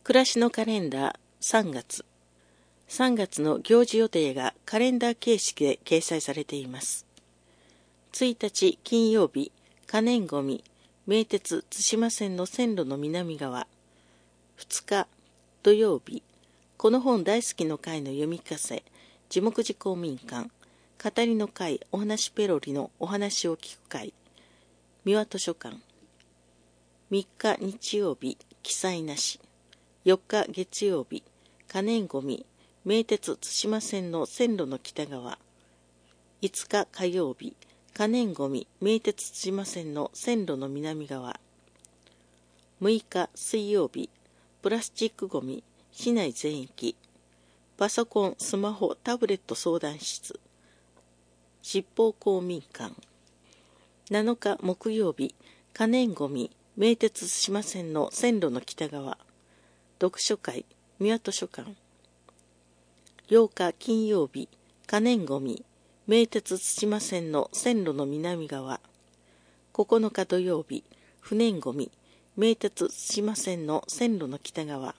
暮らしのカレンダー3月の行事予定がカレンダー形式で掲載されています。1日金曜日、可燃ごみ、名鉄対馬線の線路の南側。2日土曜日、この本大好きの会の読み聞かせ、樹木寺公民館、語りの会お話ペロリのお話を聞く会、三輪図書館。3日日曜日、記載なし。4日月曜日、可燃ごみ、名鉄対馬線の線路の北側。5日火曜日、可燃ごみ、名鉄対馬線の線路の南側。6日水曜日、プラスチックごみ、市内全域。パソコン、スマホ、タブレット相談室。執法公民館。7日木曜日、可燃ごみ、名鉄対馬線の線路の北側。読書会、三輪図書館。8日金曜日、可燃ごみ、名鉄対馬線の線路の南側。9日土曜日、不燃ごみ、名鉄対馬線の線路の北側。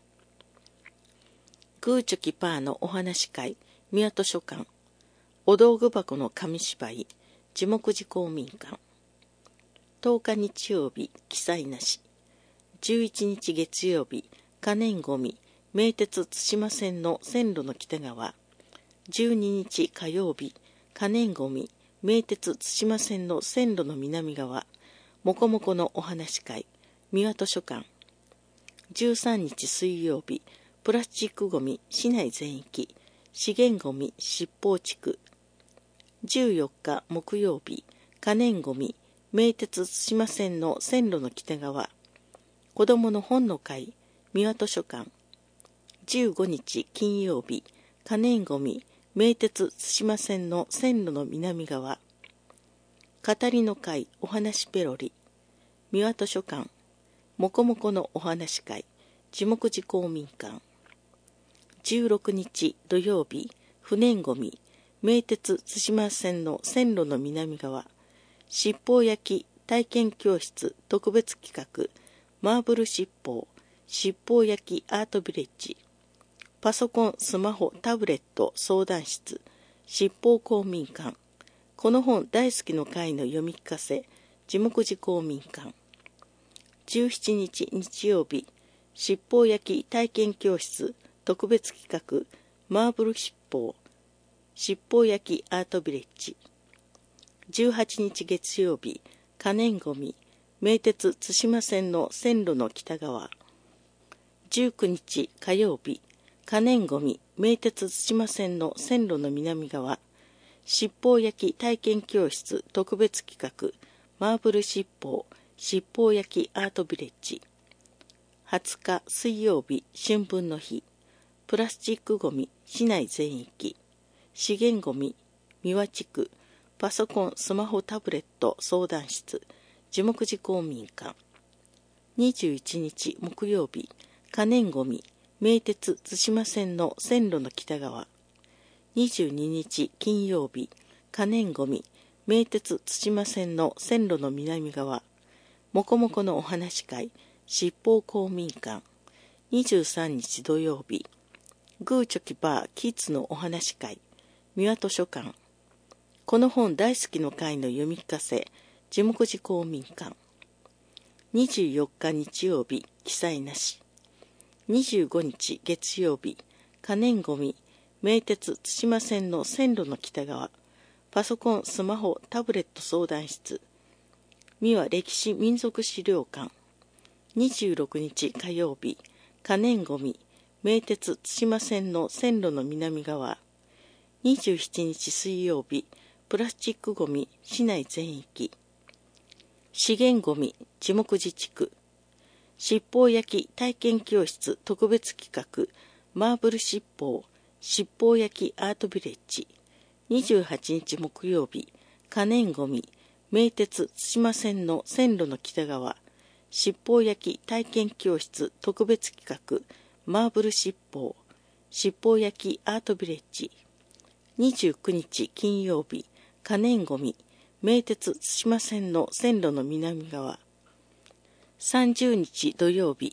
グーチョキパーのお話会、三輪図書館。お道具箱の紙芝居、樹木寺公民館。10日日曜日、記載なし。11日月曜日、可燃ごみ、名鉄対馬線の線路の北側。12日火曜日、可燃ごみ、名鉄対馬線の線路の南側。もこもこのお話会、三輪図書館。13日水曜日、プラスチックごみ、市内全域。資源ごみ、七宝地区。14日木曜日、可燃ごみ、名鉄対馬線の線路の北側。子どもの本の会、三輪図書館。15日金曜日、可燃ごみ、名鉄対馬線の線路の南側。語りの会お話ペロリ、三輪図書館。もこもこのお話会、樹木寺公民館。16日土曜日、不燃ごみ、名鉄対馬線の線路の南側。七宝焼き体験教室特別企画、マーブル七宝、七宝焼きアートビレッジ。パソコン、スマホ、タブレット相談室、七宝公民館。この本大好きの会の読み聞かせ、樹木寺公民館。17日日曜日、七宝焼き体験教室特別企画、マーブル七宝、七宝焼きアートビレッジ。18日月曜日、可燃ごみ、名鉄対馬線の線路の北側。19日火曜日、可燃ごみ、名鉄対馬線の線路の南側。七宝焼き体験教室特別企画、マーブル七宝、七宝焼きアートビレッジ。20日水曜日、春分の日。プラスチックごみ、市内全域。資源ごみ、三輪地区。パソコン、スマホ、タブレット相談室、樹木寺公民館。21日木曜日、可燃ごみ、名鉄対馬線の線路の北側。22日金曜日、可燃ごみ、名鉄対馬線の線路の南側。もこもこのお話会、七宝公民館。23日土曜日、グーチョキバーキッズのお話会、三輪図書館。この本大好きの会の読み聞かせ、樹木寺公民館。24日日曜日、記載なし。25日月曜日、可燃ごみ、名鉄対馬線の線路の北側。パソコン、スマホ、タブレット相談室。三輪歴史民族資料館。26日火曜日、可燃ごみ、名鉄対馬線の線路の南側。27日水曜日、プラスチックごみ、市内全域。資源ごみ、樹木寺地区。七宝焼き体験教室特別企画、マーブル七宝、七宝焼きアートビレッジ。28日木曜日、可燃ごみ、名鉄対馬線の線路の北側。七宝焼き体験教室特別企画、マーブル七宝、七宝焼きアートビレッジ。29日金曜日、可燃ごみ、名鉄対馬線の線路の南側。30日土曜日、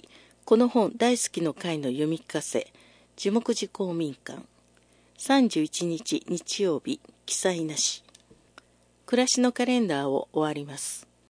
この本大好きの会の読み聞かせ、樹木寺公民館。31日日曜日、記載なし。暮らしのカレンダーを終わります。